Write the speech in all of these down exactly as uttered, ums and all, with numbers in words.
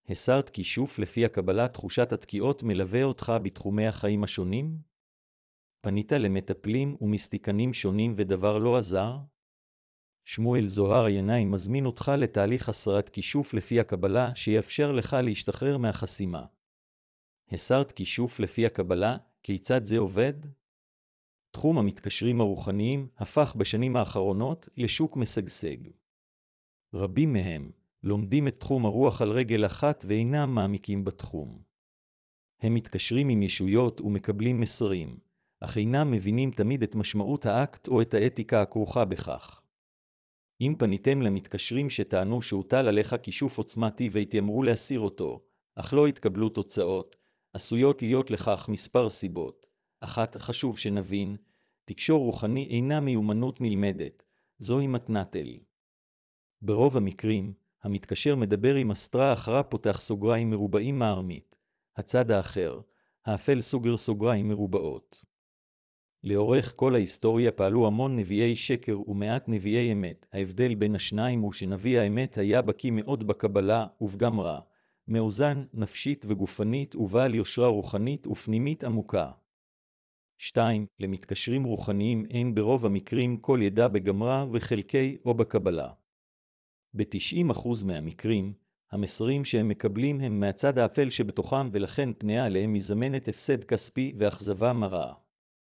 הסרת כישוף לפי הקבלה תחושת התקיעות מלווה אותך בתחומי החיים השונים? פנית למטפלים ומיסטיקנים שונים ודבר לא עזר? שמואל זוהר ינאי מזמין אותך לתהליך הסרת כישוף לפי הקבלה שיאפשר לך להשתחרר מהחסימה. הסרת כישוף לפי הקבלה, כיצד זה עובד? תחום המתקשרים הרוחניים הפך בשנים האחרונות לשוק משגשג. רבים מהם לומדים את תחום הרוח על רגל אחת ואינם מעמיקים בתחום. הם מתקשרים עם ישויות ומקבלים מסרים, אך אינם מבינים תמיד את משמעות האקט או את האתיקה הכרוכה בכך. אם פניתם למתקשרים שטענו שהוטל עליך כישוף עוצמתי והתיימרו להסיר אותו, אך לא התקבלו תוצאות, עשויות להיות לכך מספר סיבות. אחת, חשוב שנבין, תקשור רוחני אינה מיומנות נלמדת, זוהי מתנת אל. ברוב המקרים, המתקשר מדבר עם אסטרה אחרה פותח סוגריים מרובעים מארמית, הצד האחר, האפל סוגר סוגריים מרובעות. לאורך כל ההיסטוריה פעלו המון נביאי שקר ומעט נביאי אמת. ההבדל בין השניים הוא שנביא האמת היה בקי מאוד בקבלה ובגם רע, מאוזן, נפשית וגופנית ובעל יושרה רוחנית ופנימית עמוקה. שתיים. למתקשרים רוחניים אין ברוב המקרים כל ידע בגמרא וחלקי או בקבלה. ב-תשעים אחוז מהמקרים, המסרים שהם מקבלים הם מהצד האפל שבתוכם ולכן פנייה עליהם מזמנת הפסד כספי ואכזבה מרה.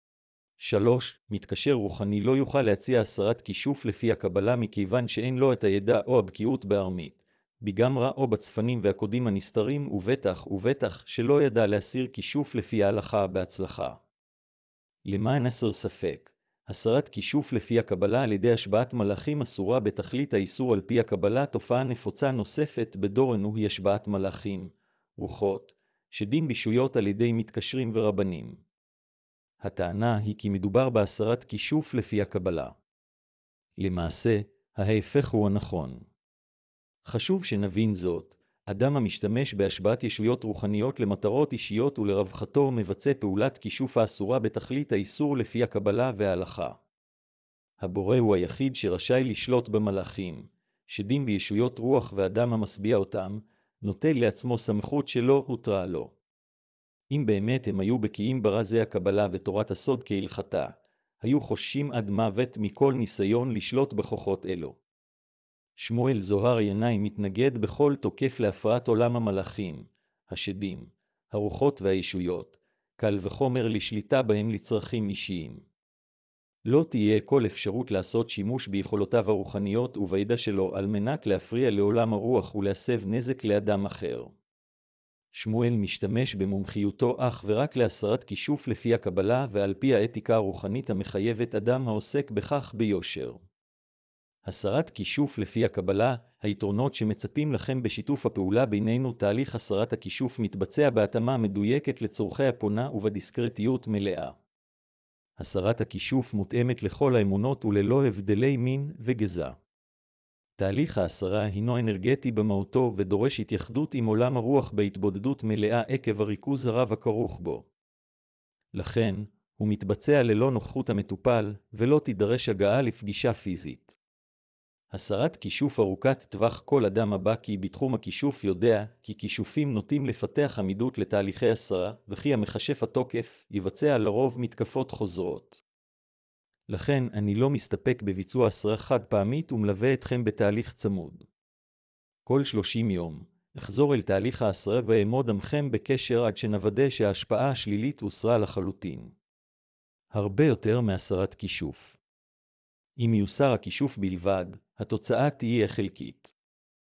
שלוש. מתקשר רוחני לא יוכל להציע הסרת כישוף לפי הקבלה מכיוון שאין לו את הידע או הבקיאות בארמית, בגמרא או בצפנים והקודים הנסתרים ובטח ובטח שלא ידע להסיר כישוף לפי ההלכה בהצלחה. למען הסר ספק, הסרת כישוף לפי הקבלה על ידי השבעת מלאכים אסורה בתכלית האיסור על פי הקבלה. תופעה נפוצה נוספת בדורנו היא השבעת מלאכים, רוחות, שדים בישויות על ידי מתקשרים ורבנים. הטענה היא כי מדובר בהסרת כישוף לפי הקבלה. למעשה, ההפך הוא הנכון. חשוב שנבין זאת, אדם המשתמש בהשבעת ישויות רוחניות למטרות אישיות ולרווחתו מבצע פעולת כישוף האסורה בתכלית האיסור לפי הקבלה וההלכה. הבורא הוא היחיד שרשאי לשלוט במלאכים, שדים בישויות רוח ואדם המשביע אותם, נוטל לעצמו סמכות שלא הותרה לו. אם באמת הם היו בקיאים ברזי הקבלה ותורת הסוד כהלכתה, היו חוששים עד מוות מכל ניסיון לשלוט בכוחות אלו. שמואל זוהר ינאי מתנגד בכל תוקף להפרעת עולם המלאכים, השדים, הרוחות והישויות, קל וחומר לשליטה בהם לצרכים אישיים. לא תהיה כל אפשרות לעשות שימוש ביכולותיו הרוחניות ובידע שלו על מנת להפריע לעולם הרוח ולהסב נזק לאדם אחר. שמואל משתמש במומחיותו אך ורק להסרת כישוף לפי הקבלה ועל פי האתיקה הרוחנית המחייבת אדם העוסק בכך ביושר. הסרת כישוף לפי הקבלה, היתרונות שמצפים לכם בשיתוף הפעולה בינינו. תהליך הסרת הכישוף מתבצע בהתאמה מדויקת לצורכי הפונה ובדיסקרטיות מלאה. הסרת הכישוף מותאמת לכל האמונות וללא הבדלי מין וגזע. תהליך ההסרה הינו אנרגטי במהותו ודורש התייחדות עם עולם הרוח בהתבודדות מלאה עקב הריכוז הרב הכרוך בו. לכן, הוא מתבצע ללא נוכחות המטופל ולא תידרש הגעה לפגישה פיזית. הסרת כישוף ארוכת טווח. כל אדם הבקי בתחום הכישוף יודע כי כישופים נוטים לפתח עמידות לתהליכי הסרה וכי המכשף התוקף יבצע לרוב מתקפות חוזרות. לכן אני לא מסתפק בביצוע הסרה חד פעמית ומלווה אתכם בתהליך צמוד. כל שלושים יום, אחזור אל תהליך ההסרה ואעמוד עמכם בקשר עד שנוודא שההשפעה השלילית הוסרה לחלוטין. הרבה יותר מהסרת כישוף. אם יוסר הכישוף בלבד, התוצאה תהיה חלקית.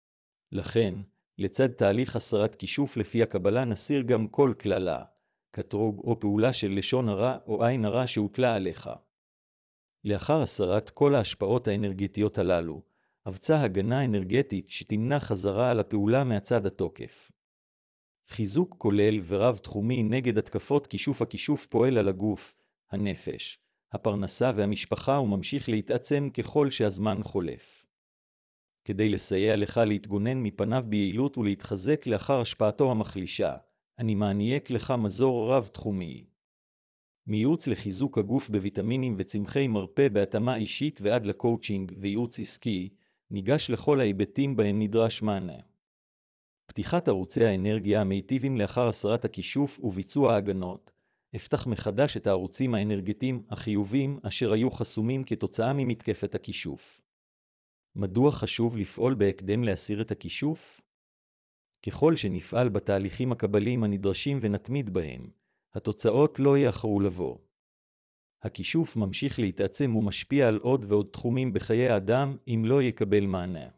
לכן, לצד תהליך הסרת כישוף לפי הקבלה נסיר גם כל כללה, קטרוג או פעולה של לשון הרע או עין הרע שהוטלה עליך. לאחר הסרת כל ההשפעות האנרגטיות הללו, הבצע הגנה אנרגטית שתמנע חזרה על הפעולה מהצד התוקף. חיזוק כולל ורב תחומי נגד התקפות כישוף. הכישוף פועל על הגוף, הנפש, הפרנסה והמשפחה וממשיך להתעצם ככל שהזמן חולף. כדי לסייע לך להתגונן מפניו ביעילות ולהתחזק לאחר השפעתו המחלישה, אני מעניק לך מזור רב תחומי. מייעוץ לחיזוק הגוף בוויטמינים וצמחי מרפא בהתאמה אישית ועד לקואוצ'ינג וייעוץ עסקי, ניגש לכל ההיבטים בהם נדרש מענה. פתיחת ערוצי האנרגיה המיטיבים לאחר הסרת הכישוף וביצוע ההגנות, אפתח מחדש את הערוצים האנרגטיים החיוביים אשר היו חסומים כתוצאה ממתקפת הכישוף. מדוע חשוב לפעול בהקדם להסיר את הכישוף? ככל שנפעל בתהליכים הקבליים הנדרשים ונתמיד בהם, התוצאות לא יאחרו לבוא. הכישוף ממשיך להתעצם ומשפיע על עוד ועוד תחומים בחיי האדם אם לא יקבל מענה.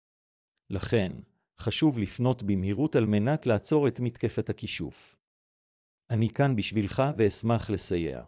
לכן, חשוב לפנות במהירות על מנת לעצור את מתקפת הכישוף. אני כאן בשבילך ואשמח לסייע.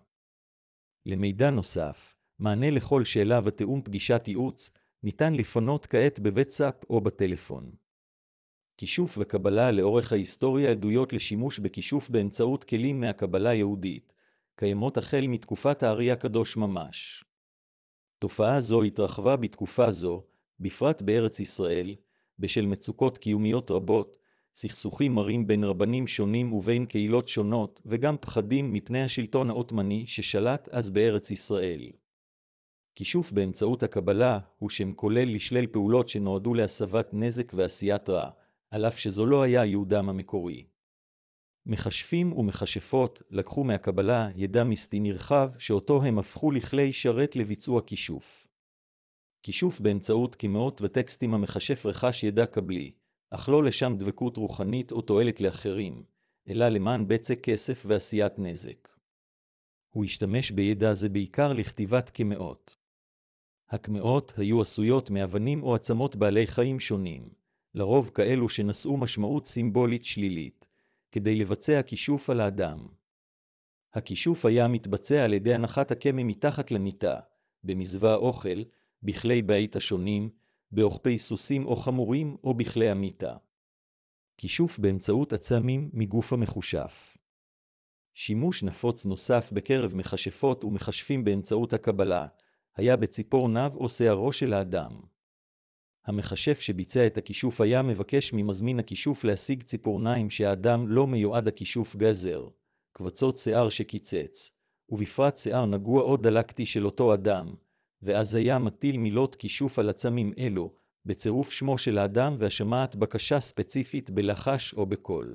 למידע נוסף, מענה לכל שאלה ותאום פגישת ייעוץ, ניתן לפנות כעת בוואטסאפ או בטלפון. כישוף וקבלה לאורך ההיסטוריה עדויות לשימוש בכישוף באמצעות כלים מהקבלה יהודית, קיימות החל מתקופת הארי הקדוש ממש. תופעה זו התרחבה בתקופה זו, בפרט בארץ ישראל, בשל מצוקות קיומיות רבות, סכסוכים מרים בין רבנים שונים ובין קהילות שונות, וגם פחדים מפני השלטון העות'מאני ששלט אז בארץ ישראל. כישוף באמצעות הקבלה הוא שם כולל לשלל פעולות שנועדו להסבת נזק ועשיית רע, על אף שזו לא היה ייעודם המקורי. מכשפים ומכשפות לקחו מהקבלה ידע מיסטי נרחב שאותו הם הפכו לכלי שרת לביצוע כישוף. כישוף באמצעות כימאות וטקסטים המכשף רכש ידע קבלי, אך לא לשם דבקות רוחנית או תועלת לאחרים, אלא למען בצע כסף ועשיית נזק. הוא השתמש בידע זה בעיקר לכתיבת כימאות. הכימאות היו עשויות מאבנים או עצמות בעלי חיים שונים, לרוב כאלו שנשאו משמעות סימבולית שלילית, כדי לבצע כישוף על האדם. הכישוף היה מתבצע על ידי הנחת הקמא מתחת למיטה, במזווה האוכל, בכלי בית השונים, באוכפי סוסים או חמורים או בכלי המיטה. כישוף באמצעות עצמים מגוף המחושף. שימוש נפוץ נוסף בקרב מכשפות ומכשפים באמצעות הקבלה, היה בציפור נב או שערו של האדם. המכשף שביצע את הכישוף היה מבקש ממזמין הכישוף להשיג ציפורניים שהאדם לא מיועד הכישוף גזר, קבצות שיער שקיצץ, ובפרט שיער נגוע או דלקתי של אותו אדם, ואז היה מטיל מילות כישוף על עצמים אלו, בצירוף שמו של האדם והשמעת בקשה ספציפית בלחש או בקול.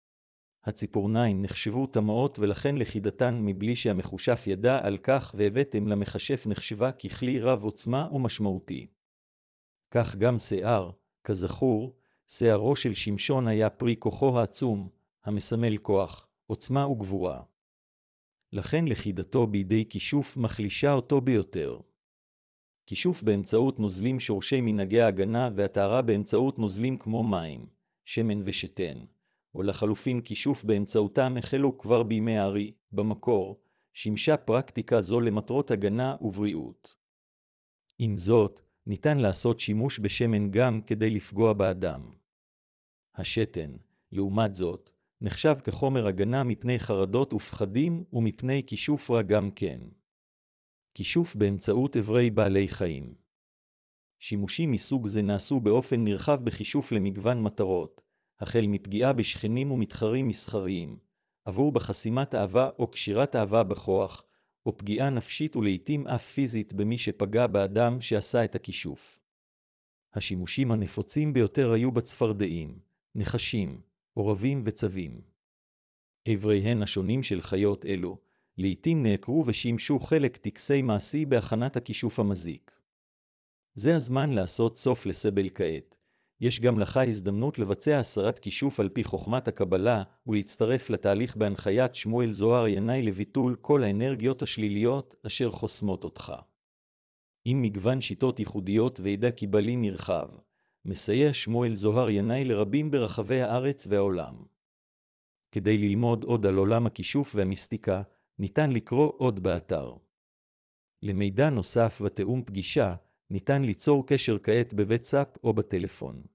הציפורניים נחשבו טמאות ולכן לכידתן מבלי שהמחושף ידע על כך, והבאתם למכשף נחשבה ככלי רב עוצמה ומשמעותי. כך גם שיער, כזכור, שיערו של שמשון היה פרי כוחו העצום, המסמל כוח, עוצמה וגבורה. לכן לכידתו בידי כישוף מחלישה אותו ביותר. כישוף באמצעות נוזלים שורשי מנהגי ההגנה והטהרה באמצעות נוזלים כמו מים, שמן ושתן, או לחלופין כישוף באמצעותם החלו כבר בימי הארי, במקור, שימשה פרקטיקה זו למטרות הגנה ובריאות. עם זאת, ניתן לעשות שימוש בשמן גם כדי לפגוע באדם. השתן, לעומת זאת, נחשב כחומר הגנה מפני חרדות ופחדים ומפני כישוף רע גם כן. כישוף באמצעות אברי בעלי חיים. שימושים מסוג זה נעשו באופן נרחב בכישוף למגוון מטרות, החל מפגיעה בשכנים ומתחרים מסחריים, עבור בחסימת אהבה או קשירת אהבה בכוח, או פגיעה נפשית ולעיתים אף פיזית במי שפגע באדם שעשה את הכישוף. השימושים הנפוצים ביותר היו בצפרדעים, נחשים, עורבים וצבים. אבריהן השונים של חיות אלו, לעיתים נעקרו ושימשו חלק טקסי מעשי בהכנת הכישוף המזיק. זה הזמן לעשות סוף לסבל כעת. יש גם לך הזדמנות לבצע הסרת כישוף על פי חוכמת הקבלה ולהצטרף לתהליך בהנחיית שמואל זוהר ינאי לביטול כל האנרגיות השליליות אשר חוסמות אותך. עם מגוון שיטות ייחודיות וידע קיבלי נרחב, מסייע שמואל זוהר ינאי לרבים ברחבי הארץ והעולם. כדי ללמוד עוד על עולם הכישוף והמיסטיקה, ניתן לקרוא עוד באתר. למידע נוסף ותאום פגישה, ניתן ליצור קשר כעת בוואטסאפ או בטלפון.